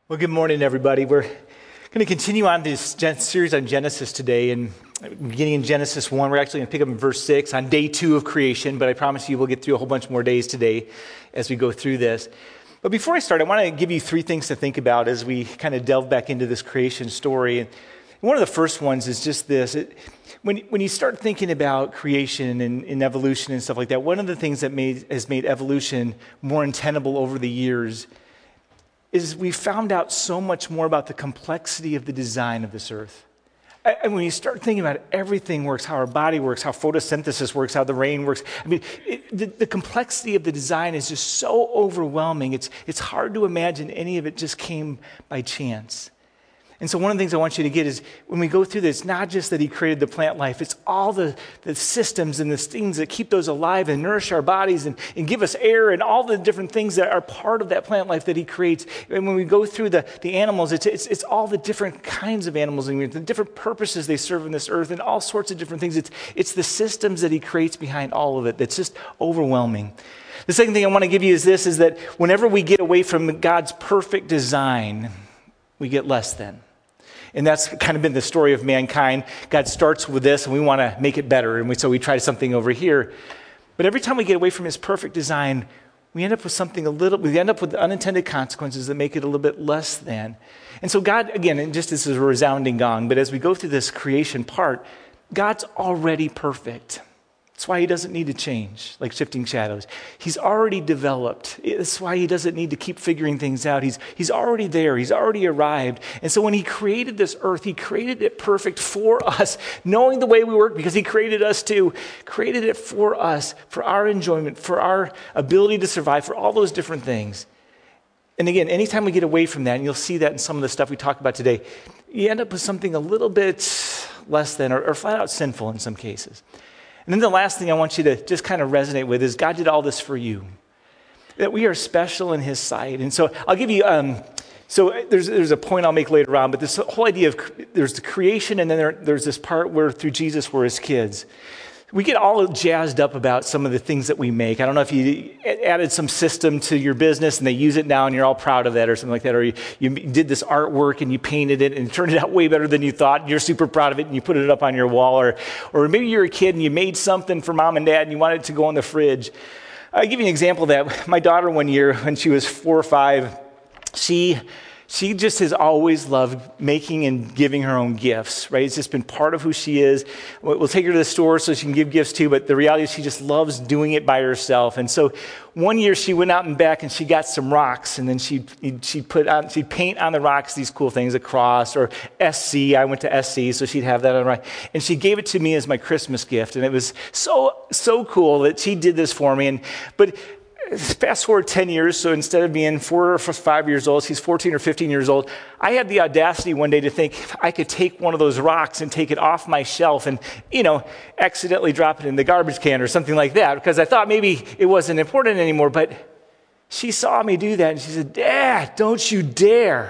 Well, good morning, everybody. We're going to continue on this series on Genesis today, and beginning in Genesis 1, we're actually going to pick up in verse 6 on day 2 of creation, but I promise you we'll get through a whole bunch more days today as we go through this. But before I start, I want to give you 3 things to think about as we kind of delve back into this creation story. And one of the first ones is just this. When you start thinking about creation and evolution and stuff like that, one of the things that has made evolution more untenable over the years is we found out so much more about the complexity of the design of this earth. And when you start thinking about it, everything works, how our body works, how photosynthesis works, how the rain works. I mean, the complexity of the design is just so overwhelming. It's hard to imagine any of it just came by chance. And so one of the things I want you to get is when we go through this, not just that he created the plant life, it's all the systems and the things that keep those alive and nourish our bodies and give us air and all the different things that are part of that plant life that he creates. And when we go through the animals, it's all the different kinds of animals and the different purposes they serve in this earth and all sorts of different things. It's the systems that he creates behind all of it that's just overwhelming. The second thing I want to give you is this, is that whenever we get away from God's perfect design, we get less than. And that's kind of been the story of mankind. God starts with this, and we want to make it better, and so we try something over here. But every time we get away from his perfect design, we end up with we end up with unintended consequences that make it a little bit less than. And so God, again, and just this is a resounding gong, but as we go through this creation part, God's already perfect. That's why he doesn't need to change, like shifting shadows. He's already developed. That's why he doesn't need to keep figuring things out. He's already there. He's already arrived. And so when he created this earth, he created it perfect for us, knowing the way we work, because he created us too. Created it for us, for our enjoyment, for our ability to survive, for all those different things. And again, anytime we get away from that, and you'll see that in some of the stuff we talk about today, you end up with something a little bit less than, or flat out sinful in some cases. And then the last thing I want you to just kind of resonate with is God did all this for you, that we are special in his sight. And so I'll give you, so there's a point I'll make later on, but this whole idea of there's the creation and then there's this part where through Jesus we're his kids. We get all jazzed up about some of the things that we make. I don't know if you added some system to your business and they use it now and you're all proud of that or something like that, or you did this artwork and you painted it and it turned it out way better than you thought and you're super proud of it and you put it up on your wall, or maybe you're a kid and you made something for mom and dad and you wanted it to go in the fridge. I'll give you an example of that. My daughter one year when she was 4 or 5, she just has always loved making and giving her own gifts, right? It's just been part of who she is. We'll take her to the store so she can give gifts too, but the reality is she just loves doing it by herself. And so one year she went out and back and she got some rocks, and then she'd paint on the rocks these cool things, a cross or SC. I went to SC, so she'd have that on the rock. And she gave it to me as my Christmas gift, and it was so cool that she did this for me. But fast forward 10 years, so instead of being 4 or 5 years old, she's 14 or 15 years old. I had the audacity one day to think I could take one of those rocks and take it off my shelf and, accidentally drop it in the garbage can or something like that, because I thought maybe it wasn't important anymore. But she saw me do that and she said, "Dad, don't you dare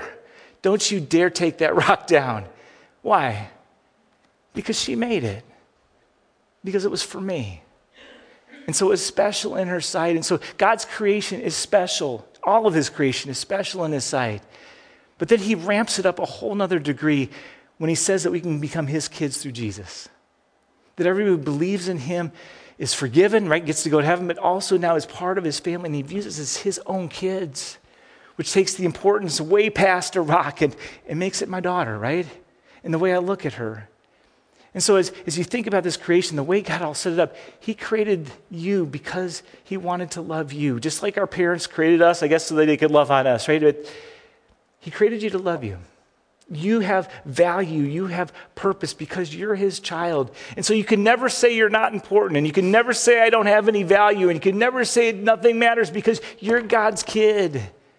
take that rock down." Why? Because she made it. Because it was for me. And so it's special in her sight. And so God's creation is special. All of his creation is special in his sight. But then he ramps it up a whole nother degree when he says that we can become his kids through Jesus. That everyone who believes in him is forgiven, right? Gets to go to heaven, but also now is part of his family, and he views us as his own kids, which takes the importance way past a rock and makes it my daughter, right? And the way I look at her. And so as you think about this creation, the way God all set it up, he created you because he wanted to love you. Just like our parents created us, I guess, so that they could love on us, right? But he created you to love you. You have value, you have purpose because you're his child. And so you can never say you're not important, and you can never say I don't have any value, and you can never say nothing matters because you're God's kid.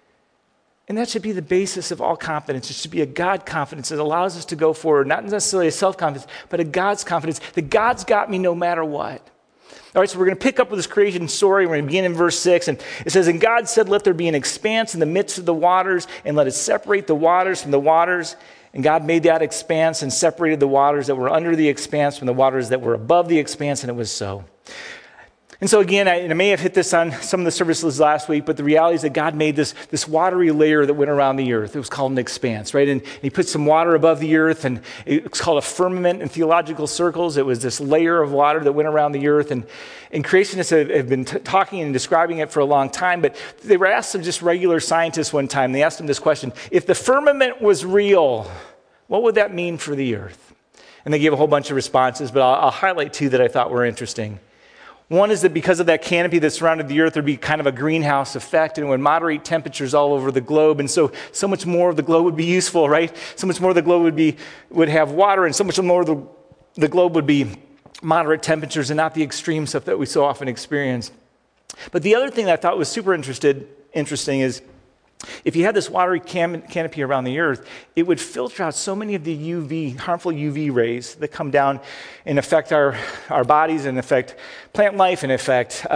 And that should be the basis of all confidence. It should be a God confidence that allows us to go forward, not necessarily a self-confidence, but a God's confidence that God's got me no matter what. All right, so we're going to pick up with this creation story. We're going to begin in verse 6, and it says, "And God said, let there be an expanse in the midst of the waters, and let it separate the waters from the waters. And God made that expanse and separated the waters that were under the expanse from the waters that were above the expanse, and it was so." And so again, I may have hit this on some of the services last week, but the reality is that God made this watery layer that went around the earth. It was called an expanse, right? And he put some water above the earth, and it's called a firmament in theological circles. It was this layer of water that went around the earth. And creationists have been talking and describing it for a long time, but they were asked some just regular scientists one time. They asked them this question: if the firmament was real, what would that mean for the earth? And they gave a whole bunch of responses, but I'll highlight two that I thought were interesting. One is that because of that canopy that surrounded the earth, there'd be kind of a greenhouse effect, and it would moderate temperatures all over the globe. And so much more of the globe would be useful, right? So much more of the globe would have water, and so much more of the globe would be moderate temperatures and not the extreme stuff that we so often experience. But the other thing that I thought was super interesting is if you had this watery canopy around the earth, it would filter out so many of the harmful UV rays that come down and affect our bodies and affect plant life and affect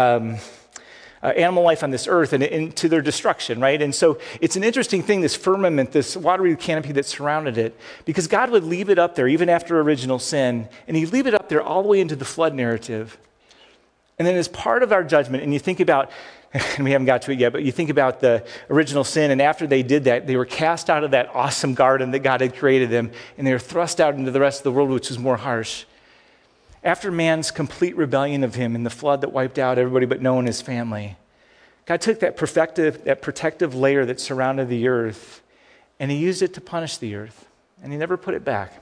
animal life on this earth and to their destruction, right? And so it's an interesting thing, this firmament, this watery canopy that surrounded it, because God would leave it up there even after original sin, and he'd leave it up there all the way into the flood narrative. And then as part of our judgment, and you think about, and we haven't got to it yet, but you think about the original sin, and after they did that, they were cast out of that awesome garden that God had created them, and they were thrust out into the rest of the world, which was more harsh. After man's complete rebellion of him and the flood that wiped out everybody but Noah and his family, God took that protective layer that surrounded the earth, and he used it to punish the earth, and he never put it back.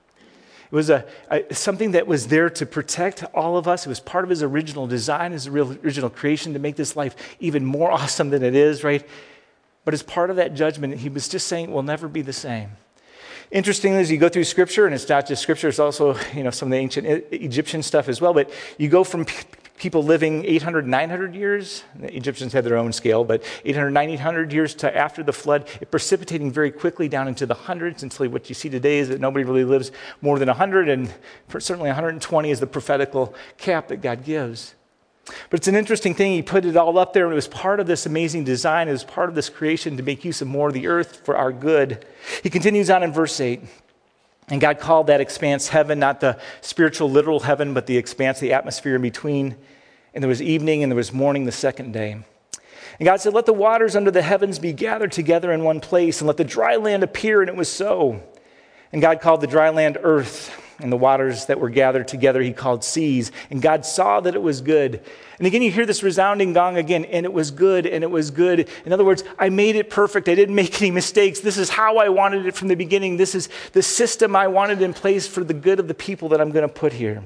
It was something that was there to protect all of us. It was part of his original design, his original creation, to make this life even more awesome than it is, right? But as part of that judgment, he was just saying it will never be the same. Interestingly, as you go through Scripture, and it's not just Scripture, it's also some of the ancient Egyptian stuff as well, but you go from people living 800, 900 years. The Egyptians had their own scale, but 800, 900 years to after the flood, it precipitating very quickly down into the hundreds until what you see today is that nobody really lives more than 100, and certainly 120 is the prophetical cap that God gives. But it's an interesting thing. He put it all up there, and it was part of this amazing design. It was part of this creation to make use of more of the earth for our good. He continues on in verse 8. And God called that expanse heaven, not the spiritual, literal heaven, but the expanse, the atmosphere in between. And there was evening and there was morning the second day. And God said, let the waters under the heavens be gathered together in one place, and let the dry land appear, and it was so. And God called the dry land earth, and the waters that were gathered together he called seas. And God saw that it was good. And again, you hear this resounding gong again, and it was good, and it was good. In other words, I made it perfect. I didn't make any mistakes. This is how I wanted it from the beginning. This is the system I wanted in place for the good of the people that I'm going to put here.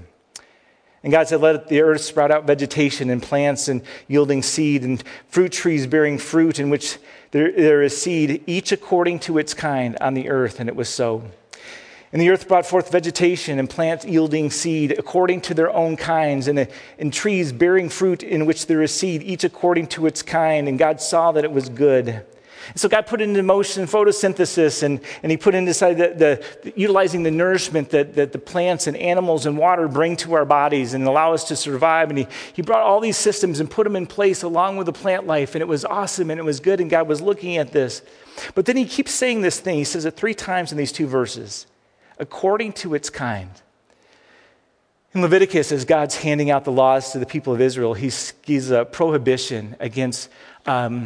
And God said, let the earth sprout out vegetation and plants and yielding seed and fruit trees bearing fruit in which there is seed, each according to its kind on the earth. And it was so. And the earth brought forth vegetation and plants yielding seed according to their own kinds, and trees bearing fruit in which there is seed, each according to its kind. And God saw that it was good. And so God put into motion photosynthesis, and he put inside utilizing the nourishment that the plants and animals and water bring to our bodies and allow us to survive. And he brought all these systems and put them in place along with the plant life, and it was awesome and it was good, and God was looking at this. But then he keeps saying this thing. He says it 3 times in these 2 verses. According to its kind. In Leviticus, as God's handing out the laws to the people of Israel, he's a prohibition against I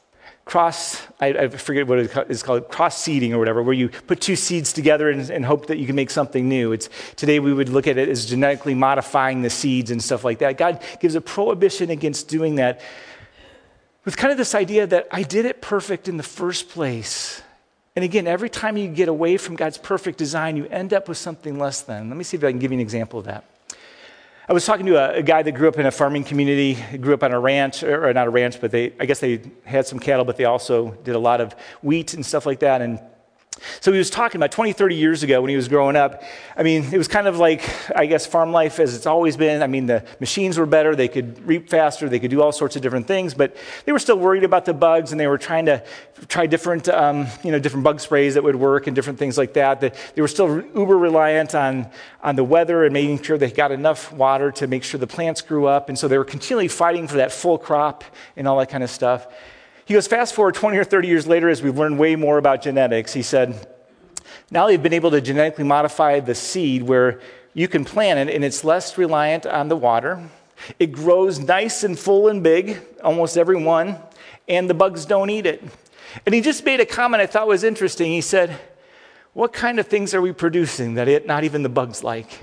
forget what it's called, cross-seeding or whatever, where you put 2 seeds together and hope that you can make something new. Today we would look at it as genetically modifying the seeds and stuff like that. God gives a prohibition against doing that with kind of this idea that I did it perfect in the first place. And again, every time you get away from God's perfect design, you end up with something less than. Let me see if I can give you an example of that. I was talking to a guy that grew up in a farming community, grew up on a ranch, or not a ranch, but I guess they had some cattle, but they also did a lot of wheat and stuff like that. And so he was talking about 20, 30 years ago when he was growing up. I mean, it was kind of like, I guess, farm life as it's always been. I mean, the machines were better. They could reap faster. They could do all sorts of different things. But they were still worried about the bugs, and they were trying to try different bug sprays that would work and different things like that. They were still uber reliant on the weather and making sure they got enough water to make sure the plants grew up. And so they were continually fighting for that full crop and all that kind of stuff. He goes, fast forward 20 or 30 years later, as we've learned way more about genetics, he said, now they've been able to genetically modify the seed where you can plant it, and it's less reliant on the water, It grows nice and full and big, almost every one, and the bugs don't eat it. And he just made a comment I thought was interesting. He said, what kind of things are we producing that not even the bugs like?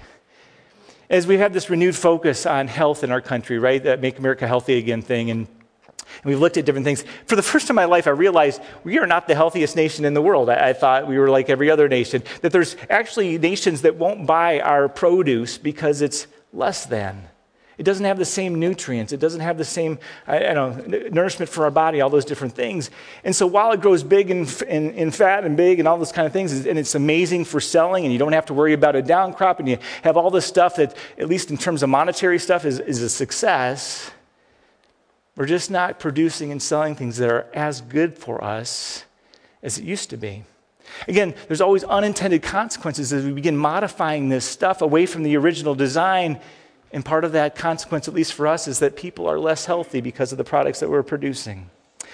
As we have this renewed focus on health in our country, right, that Make America Healthy Again thing, and we've looked at different things. For the first time in my life, I realized we are not the healthiest nation in the world. I thought we were like every other nation, that there's actually nations that won't buy our produce because it's less than. It doesn't have the same nutrients. It doesn't have the same nourishment for our body, all those different things. And so while it grows big and fat and big and all those kind of things, and it's amazing for selling, and you don't have to worry about a down crop, and you have all this stuff that, at least in terms of monetary stuff, is a success, we're just not producing and selling things that are as good for us as it used to be. Again, there's always unintended consequences as we begin modifying this stuff away from the original design. And part of that consequence, at least for us, is that people are less healthy because of the products that we're producing.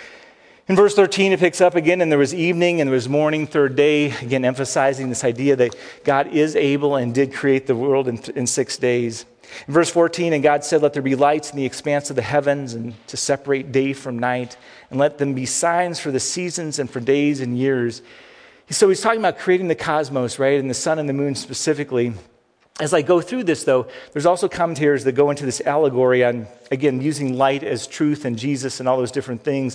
In verse 13, it picks up again, and there was evening and there was morning, third day, again emphasizing this idea that God is able and did create the world in 6 days. In verse 14, and God said, let there be lights in the expanse of the heavens and to separate day from night, and let them be signs for the seasons and for days and years. So he's talking about creating the cosmos, right, and the sun and the moon specifically. As I go through this, though, there's also commentators that go into this allegory on, again, using light as truth and Jesus and all those different things.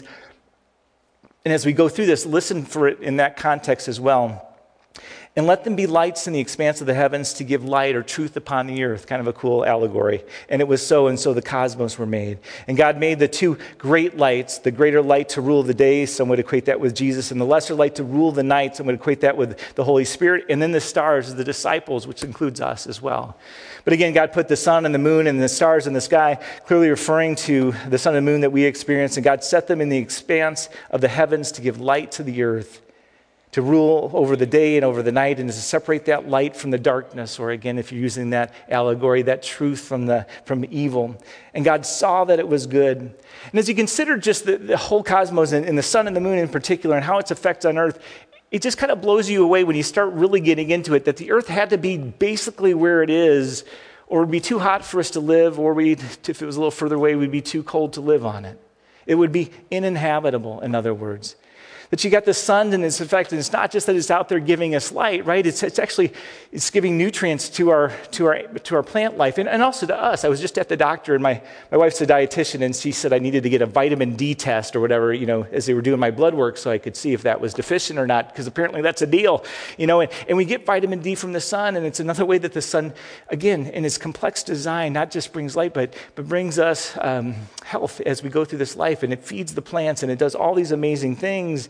And as we go through this, listen for it in that context as well. And let them be lights in the expanse of the heavens to give light or truth upon the earth. Kind of a cool allegory. And it was so, and so the cosmos were made. And God made the two great lights, the greater light to rule the day, some would equate that with Jesus, and the lesser light to rule the night, some would equate that with the Holy Spirit, and then the stars, the disciples, which includes us as well. But again, God put the sun and the moon and the stars in the sky, clearly referring to the sun and moon that we experience, and God set them in the expanse of the heavens to give light to the earth, to rule over the day and over the night, and to separate that light from the darkness, or again, if you're using that allegory, that truth from evil. And God saw that it was good. And as you consider just the whole cosmos and the sun and the moon in particular and how its effects on earth, it just kind of blows you away when you start really getting into it, that the earth had to be basically where it is, or it would be too hot for us to live, or if it was a little further away, we'd be too cold to live on it. It would be uninhabitable, in other words. That you got the sun and its effect, and it's not just that it's out there giving us light, right? It's actually giving nutrients to our plant life and also to us. I was just at the doctor, and my wife's a dietitian, and she said I needed to get a vitamin D test or whatever, as they were doing my blood work, so I could see if that was deficient or not, because apparently that's a deal, and we get vitamin D from the sun, and it's another way that the sun, again, in its complex design, not just brings light, but brings us health as we go through this life, and it feeds the plants, and it does all these amazing things.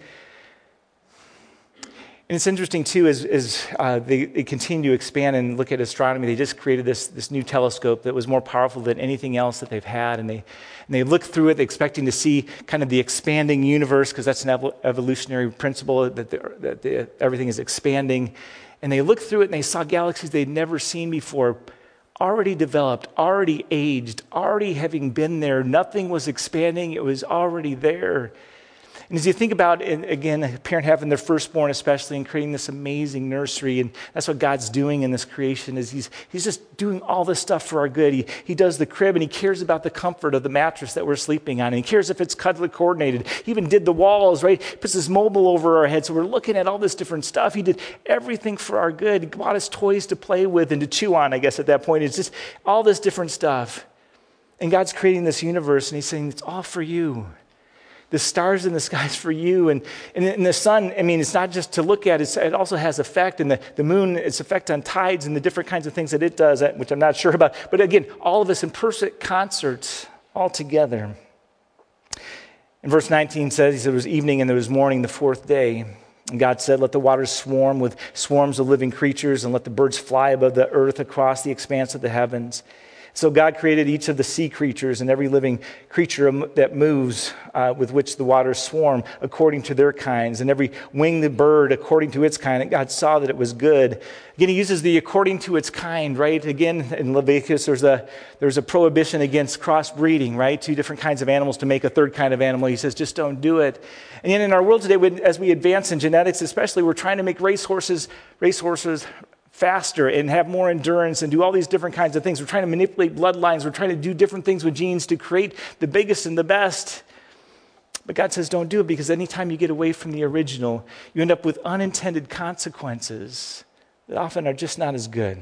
And it's interesting, too, as they continue to expand and look at astronomy, they just created this new telescope that was more powerful than anything else that they've had. And they look through it expecting to see kind of the expanding universe, because that's an evolutionary principle, that everything is expanding. And they looked through it and they saw galaxies they'd never seen before, already developed, already aged, already having been there. Nothing was expanding. It was already there. And as you think about, again, a parent having their firstborn especially and creating this amazing nursery, and that's what God's doing in this creation, is he's just doing all this stuff for our good. He does the crib, and he cares about the comfort of the mattress that we're sleeping on, and he cares if it's cuddly coordinated. He even did the walls, right? He puts this mobile over our head, so we're looking at all this different stuff. He did everything for our good. He bought us toys to play with and to chew on, I guess, at that point. It's just all this different stuff. And God's creating this universe, and he's saying, it's all for you. The stars in the sky is for you. And the sun, it's not just to look at, it also has effect. And the moon, its effect on tides and the different kinds of things that it does, which I'm not sure about. But again, all of us in perfect concerts all together. And verse 19 says, he said, it was evening and there was morning the fourth day. And God said, let the waters swarm with swarms of living creatures, and let the birds fly above the earth across the expanse of the heavens. So God created each of the sea creatures and every living creature that moves with which the waters swarm according to their kinds, and every winged bird according to its kind. And God saw that it was good. Again, he uses the according to its kind, right? Again, in Leviticus, there's a prohibition against crossbreeding, right? Two different kinds of animals to make a third kind of animal. He says, just don't do it. And yet in our world today, as we advance in genetics especially, we're trying to make racehorses faster and have more endurance and do all these different kinds of things. We're trying to manipulate bloodlines. We're trying to do different things with genes to create the biggest and the best. But God says don't do it, because anytime you get away from the original, you end up with unintended consequences that often are just not as good.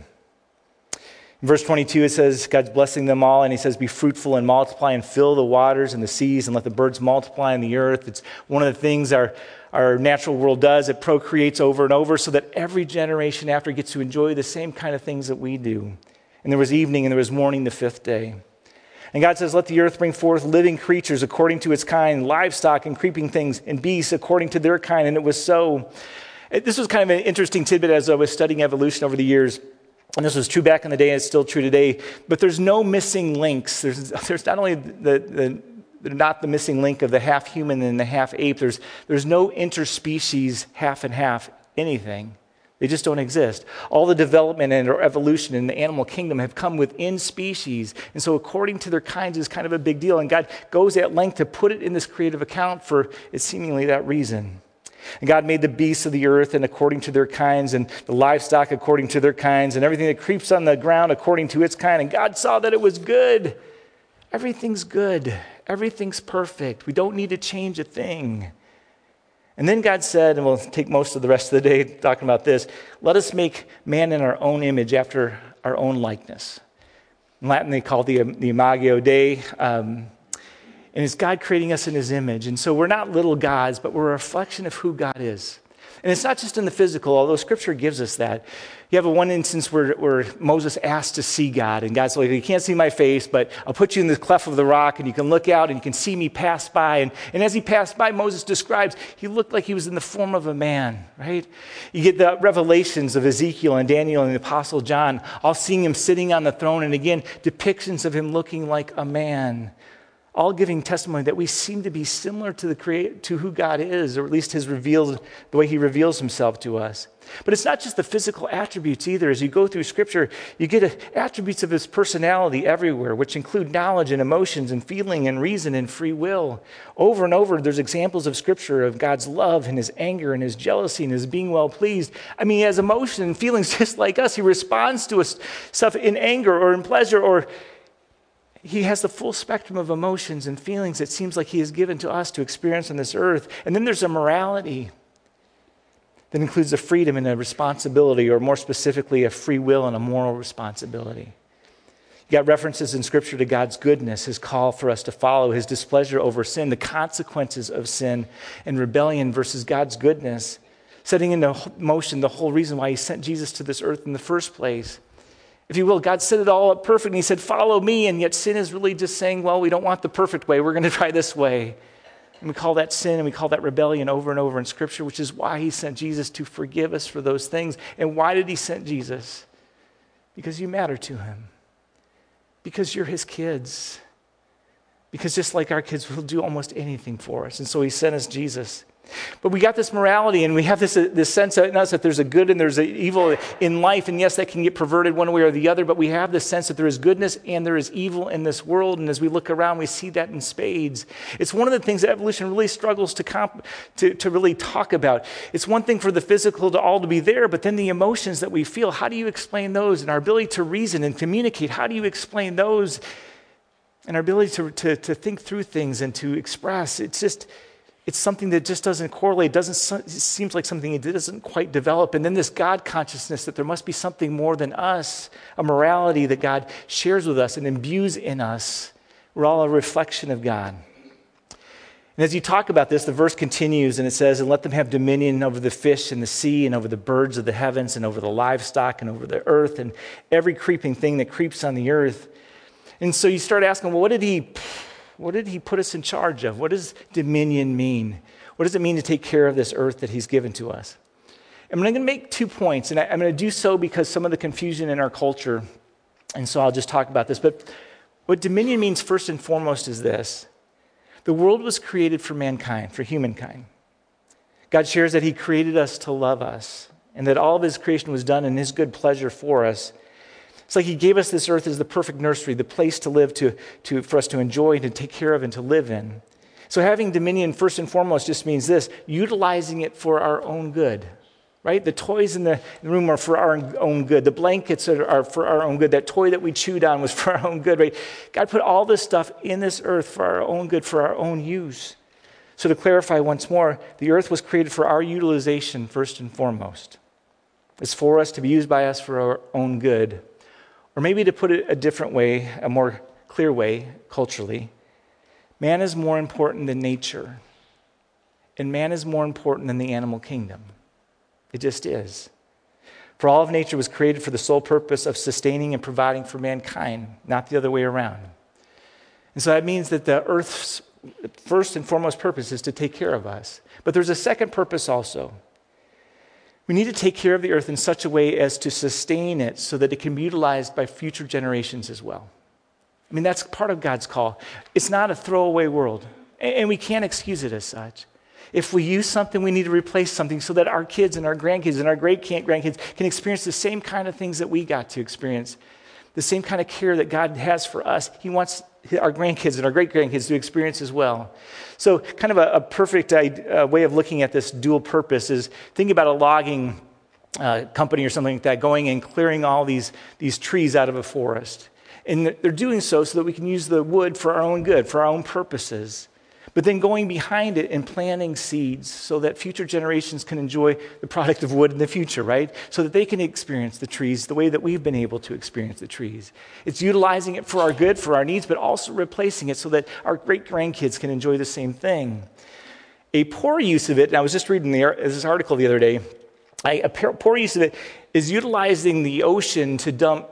In verse 22, it says, God's blessing them all, and he says, be fruitful and multiply and fill the waters and the seas and let the birds multiply on the earth. It's one of the things our natural world does. It procreates over and over so that every generation after gets to enjoy the same kind of things that we do. And there was evening and there was morning the fifth day. And God says, let the earth bring forth living creatures according to its kind, livestock and creeping things and beasts according to their kind. And it was so. This was kind of an interesting tidbit as I was studying evolution over the years. And this was true back in the day, and it's still true today. But there's no missing links. There's not only not the missing link of the half human and the half ape. There's no interspecies half and half anything. They just don't exist. All the development and evolution in the animal kingdom have come within species. And so according to their kinds is kind of a big deal. And God goes at length to put it in this creative account for it's seemingly that reason. And God made the beasts of the earth and according to their kinds, and the livestock according to their kinds, and everything that creeps on the ground according to its kind. And God saw that it was good. Everything's good. Everything's perfect. We don't need to change a thing. And then God said, and we'll take most of the rest of the day talking about this, let us make man in our own image after our own likeness. In Latin, they call it the Imago Dei. And it's God creating us in his image. And so we're not little gods, but we're a reflection of who God is. And it's not just in the physical, although Scripture gives us that. You have one instance where Moses asked to see God. And God's like, you can't see my face, but I'll put you in the cleft of the rock, and you can look out, and you can see me pass by. And as he passed by, Moses describes, he looked like he was in the form of a man, right? You get the revelations of Ezekiel and Daniel and the Apostle John, all seeing him sitting on the throne. And again, depictions of him looking like a man. All giving testimony that we seem to be similar to who God is, or at least the way he reveals himself to us. But it's not just the physical attributes either. As you go through Scripture, you get attributes of his personality everywhere, which include knowledge and emotions and feeling and reason and free will. Over and over, there's examples of Scripture of God's love and his anger and his jealousy and his being well pleased. I mean, he has emotion and feelings just like us. He responds to us stuff in anger or in pleasure, or he has the full spectrum of emotions and feelings it seems like he has given to us to experience on this earth. And then there's a morality that includes a freedom and a responsibility, or more specifically, a free will and a moral responsibility. You got references in Scripture to God's goodness, his call for us to follow, his displeasure over sin, the consequences of sin and rebellion versus God's goodness, setting into motion the whole reason why he sent Jesus to this earth in the first place. If you will, God set it all up perfect, and he said, follow me, and yet sin is really just saying, well, we don't want the perfect way, we're going to try this way. And we call that sin, and we call that rebellion over and over in Scripture, which is why he sent Jesus to forgive us for those things. And why did he send Jesus? Because you matter to him. Because you're his kids. Because just like our kids, will do almost anything for us. And so he sent us Jesus. But we got this morality, and we have this sense in us that there's a good and there's an evil in life. And yes, that can get perverted one way or the other, but we have this sense that there is goodness and there is evil in this world. And as we look around, we see that in spades. It's one of the things that evolution really struggles to really talk about. It's one thing for the physical to all to be there, but then the emotions that we feel, how do you explain those? And our ability to reason and communicate, how do you explain those? And our ability to think through things and to express, it's something that just doesn't correlate. It seems like something that doesn't quite develop. And then this God consciousness that there must be something more than us, a morality that God shares with us and imbues in us. We're all a reflection of God. And as you talk about this, the verse continues and it says, and let them have dominion over the fish in the sea and over the birds of the heavens and over the livestock and over the earth and every creeping thing that creeps on the earth. And so you start asking, well, what did he put us in charge of? What does dominion mean? What does it mean to take care of this earth that he's given to us? I'm going to make 2 points, and I'm going to do so because some of the confusion in our culture, and so I'll just talk about this. But what dominion means first and foremost is this. The world was created for mankind, for humankind. God shares that he created us to love us, and that all of his creation was done in his good pleasure for us. It's like he gave us this earth as the perfect nursery, the place to live, for us to enjoy, to take care of, and to live in. So having dominion first and foremost just means this, utilizing it for our own good. right? The toys in the room are for our own good. The blankets are for our own good. That toy that we chewed on was for our own good, right? God put all this stuff in this earth for our own good, for our own use. So to clarify once more, the earth was created for our utilization first and foremost. It's for us to be used by us for our own good. Or maybe to put it a different way, a more clear way, culturally, man is more important than nature. And man is more important than the animal kingdom. It just is. For all of nature was created for the sole purpose of sustaining and providing for mankind, not the other way around. And so that means that the earth's first and foremost purpose is to take care of us. But there's a second purpose also. We need to take care of the earth in such a way as to sustain it so that it can be utilized by future generations as well. I mean, that's part of God's call. It's not a throwaway world, and we can't excuse it as such. If we use something, we need to replace something so that our kids and our grandkids and our great-grandkids can experience the same kind of things that we got to experience, the same kind of care that God has for us. He wants our grandkids and our great-grandkids to experience as well. So kind of a perfect way of looking at this dual purpose is think about a logging company or something like that going and clearing all these trees out of a forest. And they're doing so that we can use the wood for our own good, for our own purposes. But then going behind it and planting seeds so that future generations can enjoy the product of wood in the future, right? So that they can experience the trees the way that we've been able to experience the trees. It's utilizing it for our good, for our needs, but also replacing it so that our great-grandkids can enjoy the same thing. A poor use of it, and I was just reading this article the other day, a poor use of it is utilizing the ocean to dump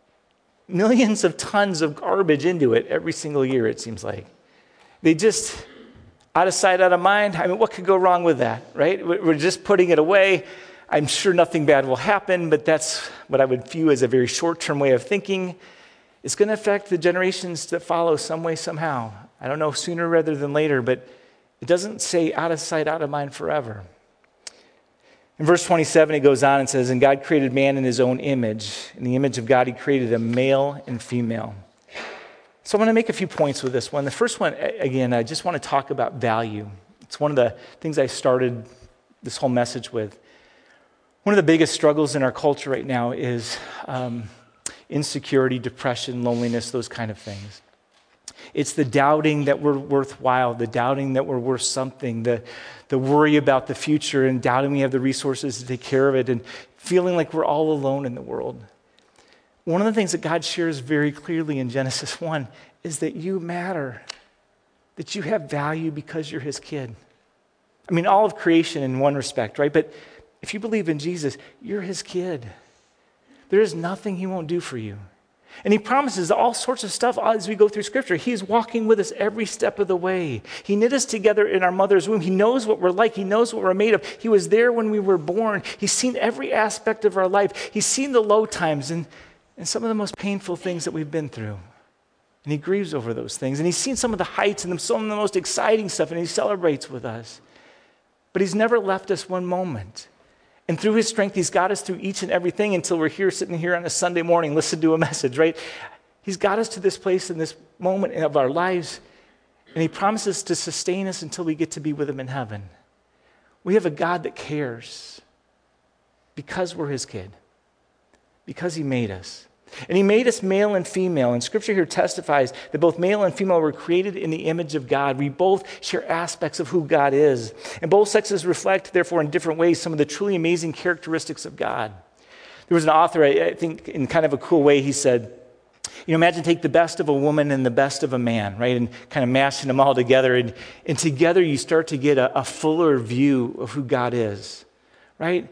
millions of tons of garbage into it every single year, it seems like. They just, out of sight, out of mind. I mean, what could go wrong with that, right? We're just putting it away. I'm sure nothing bad will happen, but that's what I would view as a very short-term way of thinking. It's going to affect the generations that follow some way, somehow. I don't know, sooner rather than later, but it doesn't say out of sight, out of mind forever. In verse 27, it goes on and says, "And God created man in his own image. In the image of God, he created a male and female." So I'm going to make a few points with this one. The first one, again, I just want to talk about value. It's one of the things I started this whole message with. One of the biggest struggles in our culture right now is insecurity, depression, loneliness, those kind of things. It's the doubting that we're worthwhile, the doubting that we're worth something, the worry about the future and doubting we have the resources to take care of it and feeling like we're all alone in the world. One of the things that God shares very clearly in Genesis 1 is that you matter, that you have value because you're his kid. I mean, all of creation in one respect, right? But if you believe in Jesus, you're his kid. There is nothing he won't do for you. And he promises all sorts of stuff as we go through Scripture. He's walking with us every step of the way. He knit us together in our mother's womb. He knows what we're like. He knows what we're made of. He was there when we were born. He's seen every aspect of our life. He's seen the low times and some of the most painful things that we've been through. And he grieves over those things. And he's seen some of the heights and some of the most exciting stuff, and he celebrates with us. But he's never left us one moment. And through his strength, he's got us through each and everything until we're here sitting here on a Sunday morning, listen to a message, right? He's got us to this place in this moment of our lives, and he promises to sustain us until we get to be with him in heaven. We have a God that cares because we're his kid. Because he made us. And he made us male and female. And Scripture here testifies that both male and female were created in the image of God. We both share aspects of who God is. And both sexes reflect, therefore, in different ways, some of the truly amazing characteristics of God. There was an author, I think, in kind of a cool way, he said, imagine take the best of a woman and the best of a man, right? And kind of mashing them all together. And together you start to get a fuller view of who God is, right?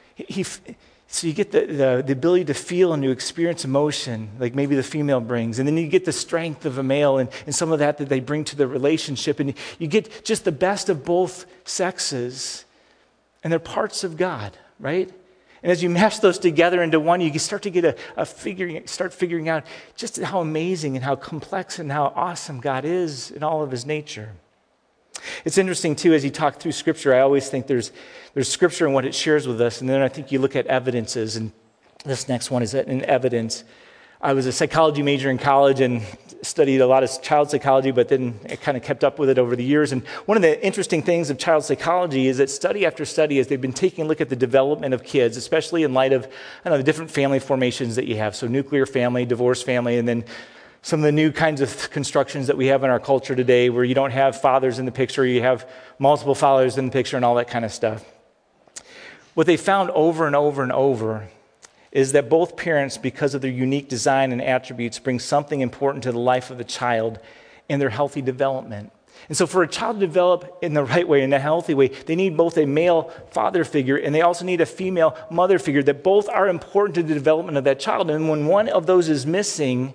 So you get the ability to feel and to experience emotion, like maybe the female brings. And then you get the strength of a male and some of that they bring to the relationship. And you get just the best of both sexes. And they're parts of God, right? And as you mash those together into one, you start to get start figuring out just how amazing and how complex and how awesome God is in all of his nature. It's interesting, too, as you talk through Scripture, I always think there's Scripture and what it shares with us, and then I think you look at evidences, and this next one is an evidence. I was a psychology major in college and studied a lot of child psychology, but then I kind of kept up with it over the years. And one of the interesting things of child psychology is that study after study, as they've been taking a look at the development of kids, especially in light of the different family formations that you have. So nuclear family, divorced family, and then some of the new kinds of constructions that we have in our culture today where you don't have fathers in the picture, you have multiple fathers in the picture and all that kind of stuff. What they found over and over and over is that both parents, because of their unique design and attributes, bring something important to the life of the child and their healthy development. And so for a child to develop in the right way, in a healthy way, they need both a male father figure and they also need a female mother figure that both are important to the development of that child. And when one of those is missing,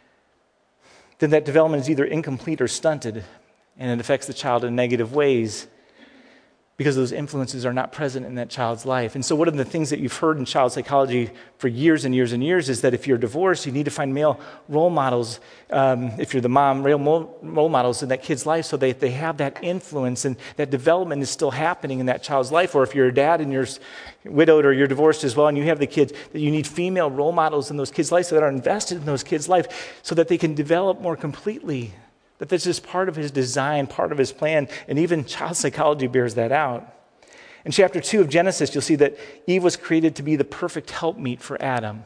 then that development is either incomplete or stunted, and it affects the child in negative ways because those influences are not present in that child's life. And so one of the things that you've heard in child psychology for years and years and years is that if you're divorced, you need to find male role models, if you're the mom, role models in that kid's life so that they have that influence and that development is still happening in that child's life. Or if you're a dad and you're widowed or you're divorced as well and you have the kids, that you need female role models in those kids' lives that are invested in those kids' life so that they can develop more completely. That this is part of his design, part of his plan, and even child psychology bears that out. In chapter 2 of Genesis, you'll see that Eve was created to be the perfect helpmeet for Adam.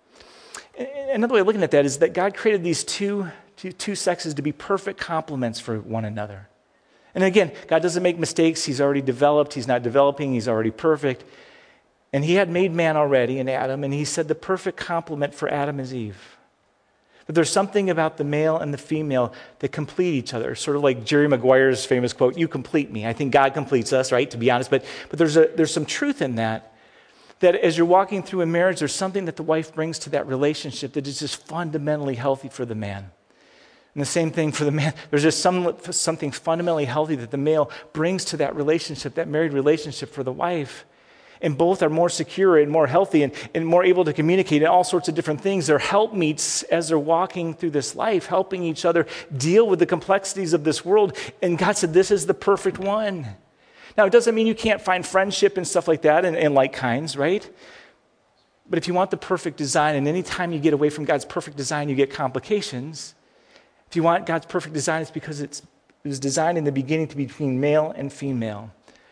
Another way of looking at that is that God created these two sexes to be perfect complements for one another. And again, God doesn't make mistakes. He's already developed. He's not developing. He's already perfect. And he had made man already in Adam, and he said the perfect complement for Adam is Eve. But there's something about the male and the female that complete each other, sort of like Jerry Maguire's famous quote, "You complete me." I think God completes us, right, to be honest. But there's some truth in that as you're walking through a marriage, there's something that the wife brings to that relationship that is just fundamentally healthy for the man. And the same thing for the man. There's just something fundamentally healthy that the male brings to that relationship, that married relationship for the wife. And both are more secure and more healthy and more able to communicate and all sorts of different things. They're helpmeets as they're walking through this life, helping each other deal with the complexities of this world. And God said, this is the perfect one. Now, it doesn't mean you can't find friendship and stuff like that and like kinds, right? But if you want the perfect design, and any time you get away from God's perfect design, you get complications. If you want God's perfect design, it's because it was designed in the beginning to be between male and female.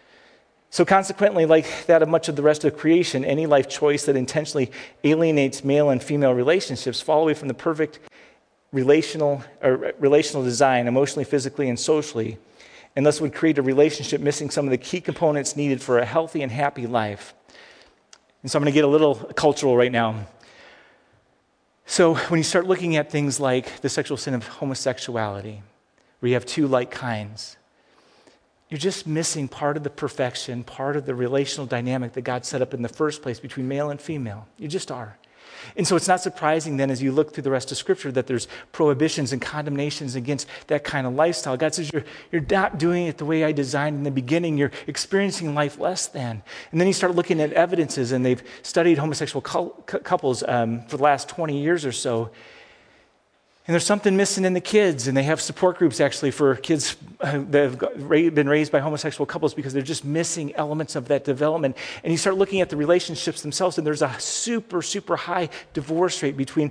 So consequently, like that of much of the rest of creation, any life choice that intentionally alienates male and female relationships fall away from the perfect relational design, emotionally, physically, and socially, and thus would create a relationship missing some of the key components needed for a healthy and happy life. And so I'm going to get a little cultural right now. So when you start looking at things like the sexual sin of homosexuality, where you have two like kinds, you're just missing part of the perfection, part of the relational dynamic that God set up in the first place between male and female. You just are. And so it's not surprising then as you look through the rest of Scripture that there's prohibitions and condemnations against that kind of lifestyle. God says you're not doing it the way I designed in the beginning. You're experiencing life less than. And then you start looking at evidences, and they've studied homosexual couples for the last 20 years or so. And there's something missing in the kids, and they have support groups actually for kids that have been raised by homosexual couples because they're just missing elements of that development. And you start looking at the relationships themselves, and there's a super, super high divorce rate between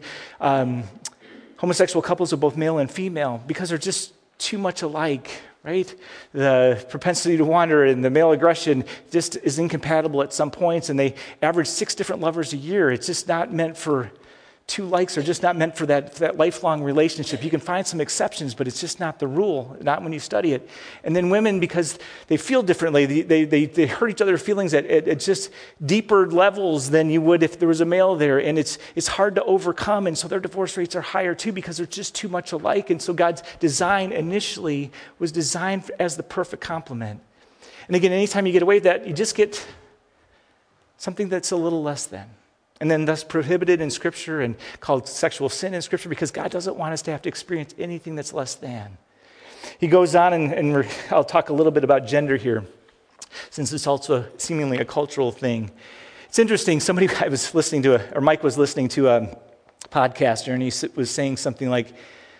homosexual couples of both male and female because they're just too much alike, right? The propensity to wander and the male aggression just is incompatible at some points, and they average 6 different lovers a year. It's just not meant for two likes, are just not meant for that lifelong relationship. You can find some exceptions, but it's just not the rule, not when you study it. And then women, because they feel differently, they hurt each other's feelings at just deeper levels than you would if there was a male there. And it's hard to overcome. And so their divorce rates are higher too because they're just too much alike. And so God's design initially was designed as the perfect complement. And again, anytime you get away with that, you just get something that's a little less than. And then thus prohibited in Scripture and called sexual sin in Scripture because God doesn't want us to have to experience anything that's less than. He goes on, and I'll talk a little bit about gender here, since it's also seemingly a cultural thing. It's interesting, Mike was listening to a podcaster, and he was saying something like,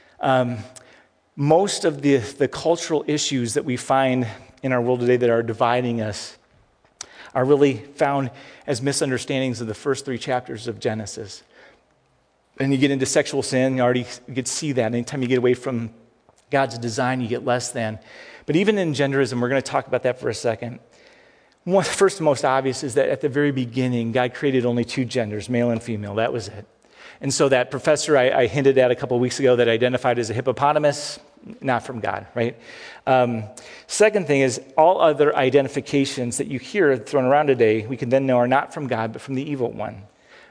most of the cultural issues that we find in our world today that are dividing us are really found as misunderstandings of the first 3 chapters of Genesis. And you get into sexual sin, you get to see that. Anytime you get away from God's design, you get less than. But even in genderism, we're going to talk about that for a second. First and most obvious is that at the very beginning, God created only two genders, male and female. That was it. And so that professor I hinted at a couple of weeks ago that identified as a hippopotamus, not from God, right? Second thing is all other identifications that you hear thrown around today, we can then know are not from God, but from the evil one.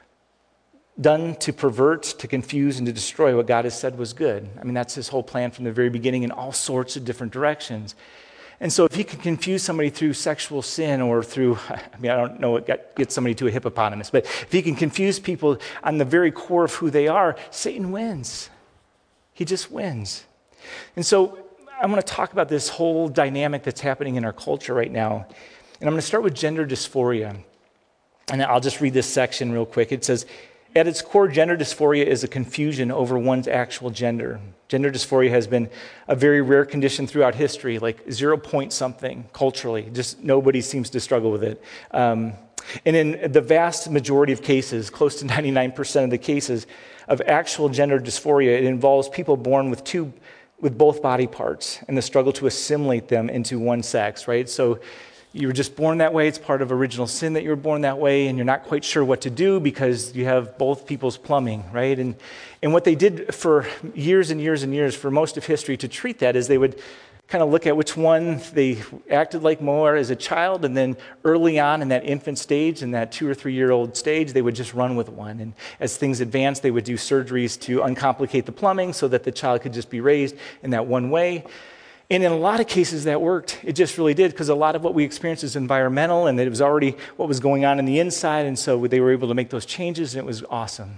Done to pervert, to confuse, and to destroy what God has said was good. I mean, that's his whole plan from the very beginning in all sorts of different directions. And so if he can confuse somebody through sexual sin or through, I don't know what gets somebody to a hippopotamus, but if he can confuse people on the very core of who they are, Satan wins. He just wins. And so I'm going to talk about this whole dynamic that's happening in our culture right now. And I'm going to start with gender dysphoria. And I'll just read this section real quick. It says, at its core, gender dysphoria is a confusion over one's actual gender. Gender dysphoria has been a very rare condition throughout history, like 0 point something culturally. Just nobody seems to struggle with it. And in the vast majority of cases, close to 99% of the cases of actual gender dysphoria, it involves people born with both body parts and the struggle to assimilate them into one sex, right? So you were just born that way. It's part of original sin that you were born that way, and you're not quite sure what to do because you have both people's plumbing, right? And what they did for years and years and years, for most of history, to treat that is they would kind of look at which one they acted like more as a child, and then early on in that infant stage, in that 2 or 3 year old stage, they would just run with one. And as things advanced, they would do surgeries to uncomplicate the plumbing so that the child could just be raised in that one way. And in a lot of cases that worked. It just really did, because a lot of what we experienced is environmental, and it was already what was going on in the inside, and so they were able to make those changes, and it was awesome.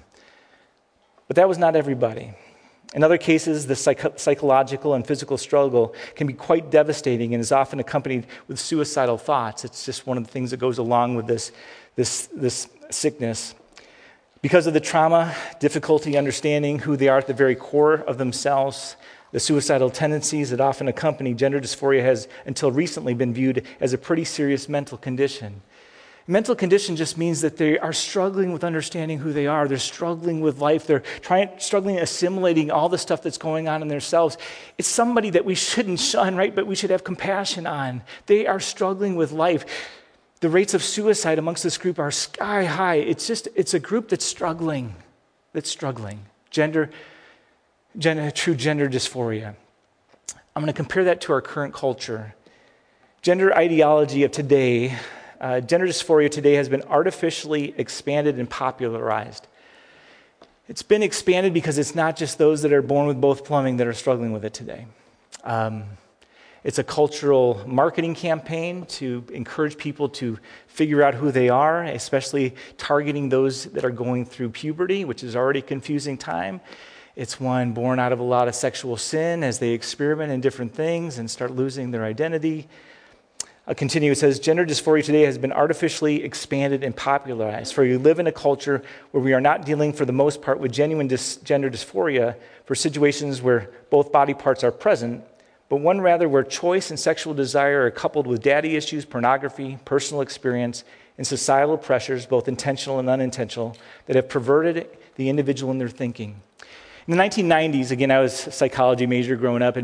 But that was not everybody. In other cases, the psychological and physical struggle can be quite devastating and is often accompanied with suicidal thoughts. It's just one of the things that goes along with this sickness. Because of the trauma, difficulty understanding who they are at the very core of themselves, the suicidal tendencies that often accompany gender dysphoria has until recently been viewed as a pretty serious mental condition. Mental condition just means that they are struggling with understanding who they are. They're struggling with life. They're struggling assimilating all the stuff that's going on in themselves. It's somebody that we shouldn't shun, right? But we should have compassion on. They are struggling with life. The rates of suicide amongst this group are sky high. It's a group that's struggling. True gender dysphoria. I'm going to compare that to our current culture. Gender ideology of today, gender dysphoria today has been artificially expanded and popularized. It's been expanded because it's not just those that are born with both plumbing that are struggling with it today. It's a cultural marketing campaign to encourage people to figure out who they are, especially targeting those that are going through puberty, which is already a confusing time. It's one born out of a lot of sexual sin as they experiment in different things and start losing their identity. Continue, it says, gender dysphoria today has been artificially expanded and popularized. For we live in a culture where we are not dealing, for the most part, with genuine gender dysphoria for situations where both body parts are present, but one rather where choice and sexual desire are coupled with daddy issues, pornography, personal experience, and societal pressures, both intentional and unintentional, that have perverted the individual in their thinking. In the 1990s, again, I was a psychology major growing up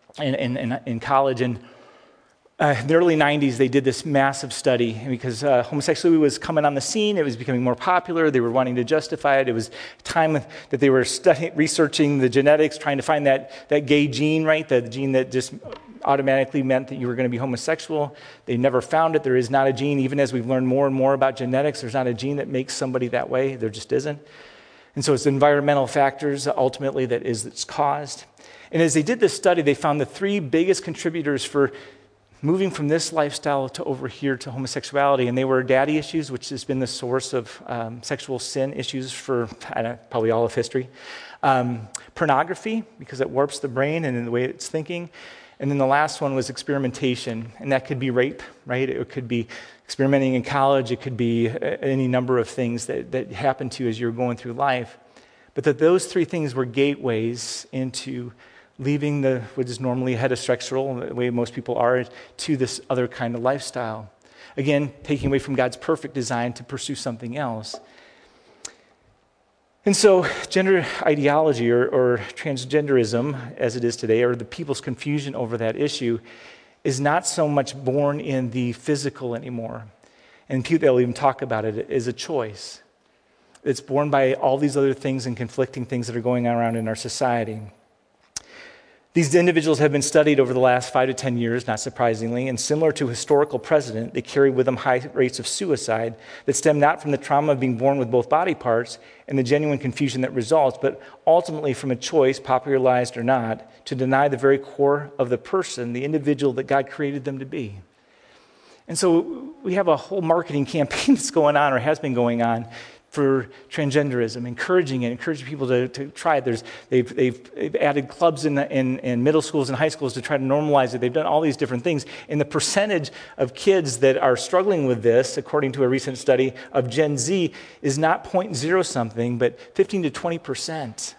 in college, and in the early 90s, they did this massive study because homosexuality was coming on the scene. It was becoming more popular. They were wanting to justify it. It was time that they were researching the genetics, trying to find that gay gene, right? The gene that just automatically meant that you were going to be homosexual. They never found it. There is not a gene. Even as we've learned more and more about genetics, there's not a gene that makes somebody that way. There just isn't. And so it's environmental factors ultimately that's caused. And as they did this study, they found the 3 biggest contributors for moving from this lifestyle to over here to homosexuality, and they were daddy issues, which has been the source of sexual sin issues for probably all of history. Pornography, because it warps the brain and in the way it's thinking. And then the last one was experimentation, and that could be rape, right? It could be experimenting in college. It could be any number of things that happen to you as you're going through life. But that those 3 things were gateways into leaving what is normally heterosexual, the way most people are, to this other kind of lifestyle. Again, taking away from God's perfect design to pursue something else. And so gender ideology or transgenderism, as it is today, or the people's confusion over that issue, is not so much born in the physical anymore. And people will even talk about it as a choice. It's born by all these other things and conflicting things that are going on around in our society. These individuals have been studied over the last 5 to 10 years, not surprisingly, and similar to historical precedent, they carry with them high rates of suicide that stem not from the trauma of being born with both body parts and the genuine confusion that results, but ultimately from a choice, popularized or not, to deny the very core of the person, the individual that God created them to be. And so we have a whole marketing campaign that's going on, or has been going on, for transgenderism, encouraging people to try it. They've added clubs in middle schools and high schools to try to normalize it. They've done all these different things. And the percentage of kids that are struggling with this, according to a recent study of Gen Z, is not 0.0 something, but 15 to 20%.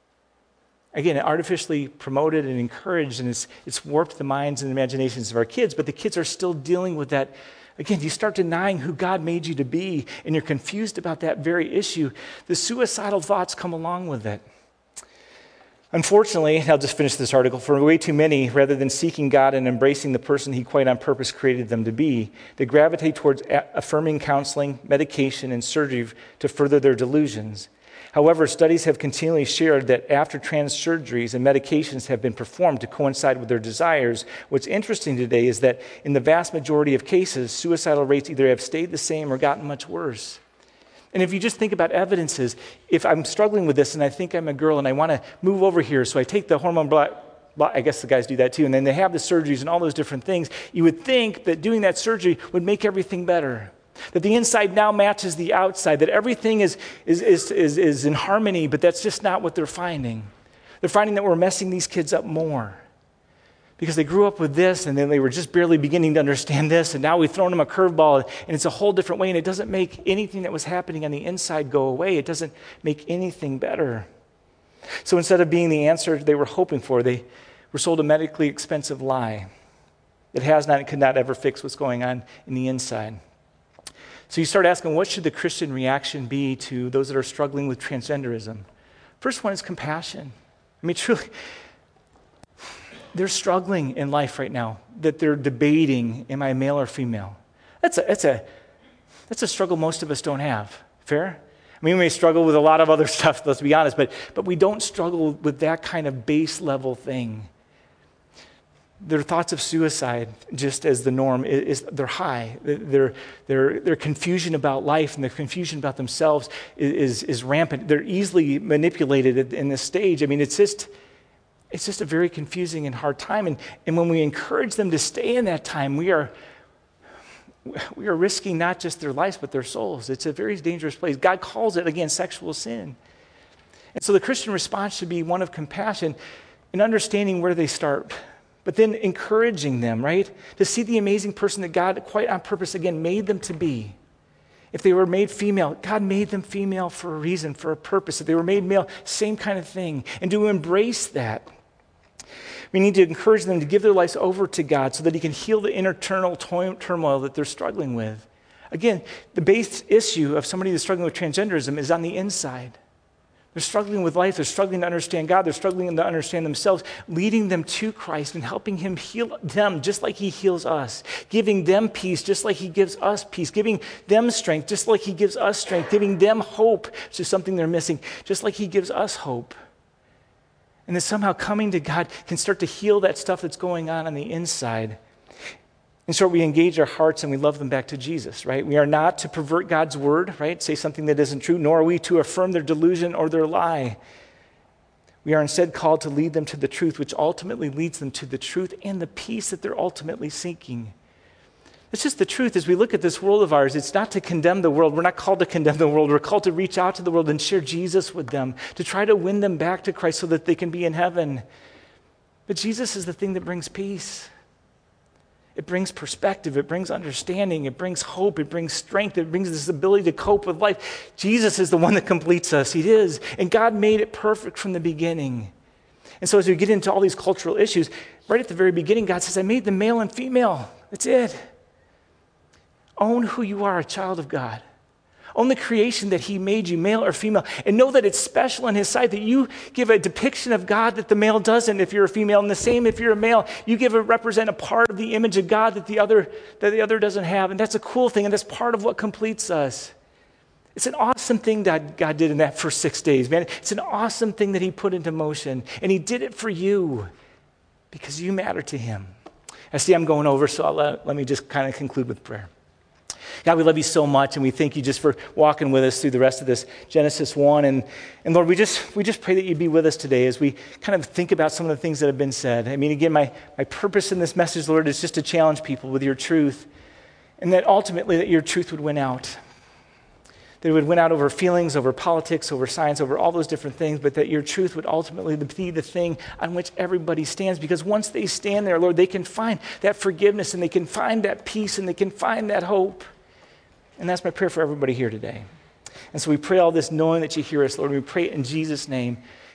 Again, artificially promoted and encouraged, and it's warped the minds and imaginations of our kids, but the kids are still dealing with that. Again, you start denying who God made you to be, and you're confused about that very issue. The suicidal thoughts come along with it. Unfortunately, I'll just finish this article, for way too many, rather than seeking God and embracing the person He quite on purpose created them to be, they gravitate towards affirming counseling, medication, and surgery to further their delusions. However, studies have continually shared that after trans surgeries and medications have been performed to coincide with their desires, what's interesting today is that in the vast majority of cases, suicidal rates either have stayed the same or gotten much worse. And if you just think about evidences, if I'm struggling with this and I think I'm a girl and I want to move over here, so I take the hormone block, I guess the guys do that too, and then they have the surgeries and all those different things, you would think that doing that surgery would make everything better. That the inside now matches the outside, that everything is in harmony, but that's just not what they're finding. They're finding that we're messing these kids up more because they grew up with this and then they were just barely beginning to understand this, and now we've thrown them a curveball and it's a whole different way, and it doesn't make anything that was happening on the inside go away. It doesn't make anything better. So instead of being the answer they were hoping for, they were sold a medically expensive lie that has not and could not ever fix what's going on in the inside. So you start asking, what should the Christian reaction be to those that are struggling with transgenderism? First one is compassion. I mean, truly, they're struggling in life right now, that they're debating, am I male or female? That's a struggle most of us don't have. Fair? I mean, we may struggle with a lot of other stuff, let's be honest, but we don't struggle with that kind of base level thing. Their thoughts of suicide, just as the norm, they're high. Their confusion about life and their confusion about themselves is rampant. They're easily manipulated in this stage. I mean, it's just a very confusing and hard time. And when we encourage them to stay in that time, we are risking not just their lives, but their souls. It's a very dangerous place. God calls it, again, sexual sin. And so the Christian response should be one of compassion and understanding where they start, but then encouraging them, right? To see the amazing person that God, quite on purpose, again, made them to be. If they were made female, God made them female for a reason, for a purpose. If they were made male, same kind of thing. And to embrace that. We need to encourage them to give their lives over to God so that He can heal the internal turmoil that they're struggling with. Again, the base issue of somebody that's struggling with transgenderism is on the inside. They're struggling with life. They're struggling to understand God. They're struggling to understand themselves, leading them to Christ and helping Him heal them just like He heals us, giving them peace just like He gives us peace, giving them strength just like He gives us strength, giving them hope, which is something they're missing, just like He gives us hope. And then somehow coming to God can start to heal that stuff that's going on the inside. And so we engage our hearts and we love them back to Jesus, right? We are not to pervert God's word, right? Say something that isn't true, nor are we to affirm their delusion or their lie. We are instead called to lead them to the truth, which ultimately leads them to the truth and the peace that they're ultimately seeking. It's just the truth. As we look at this world of ours, it's not to condemn the world. We're not called to condemn the world. We're called to reach out to the world and share Jesus with them, to try to win them back to Christ so that they can be in heaven. But Jesus is the thing that brings peace. It brings perspective, it brings understanding, it brings hope, it brings strength, it brings this ability to cope with life. Jesus is the one that completes us. He is. And God made it perfect from the beginning. And so as we get into all these cultural issues, right at the very beginning, God says, I made them male and female. That's it. Own who you are, a child of God. Own the creation that he made you, male or female. And know that it's special in his sight, that you give a depiction of God that the male doesn't if you're a female. And the same if you're a male. You represent a part of the image of God that the other doesn't have. And that's a cool thing, and that's part of what completes us. It's an awesome thing that God did in that first 6 days, man. It's an awesome thing that he put into motion. And he did it for you because you matter to him. I see I'm going over, so let me just kind of conclude with prayer. God, we love you so much, and we thank you just for walking with us through the rest of this Genesis 1. And Lord, we just pray that you'd be with us today as we kind of think about some of the things that have been said. I mean, again, my purpose in this message, Lord, is just to challenge people with your truth, and that ultimately that your truth would win out. That it would win out over feelings, over politics, over science, over all those different things, but that your truth would ultimately be the thing on which everybody stands. Because once they stand there, Lord, they can find that forgiveness, and they can find that peace, and they can find that hope. And that's my prayer for everybody here today. And so we pray all this knowing that you hear us, Lord. We pray it in Jesus' name.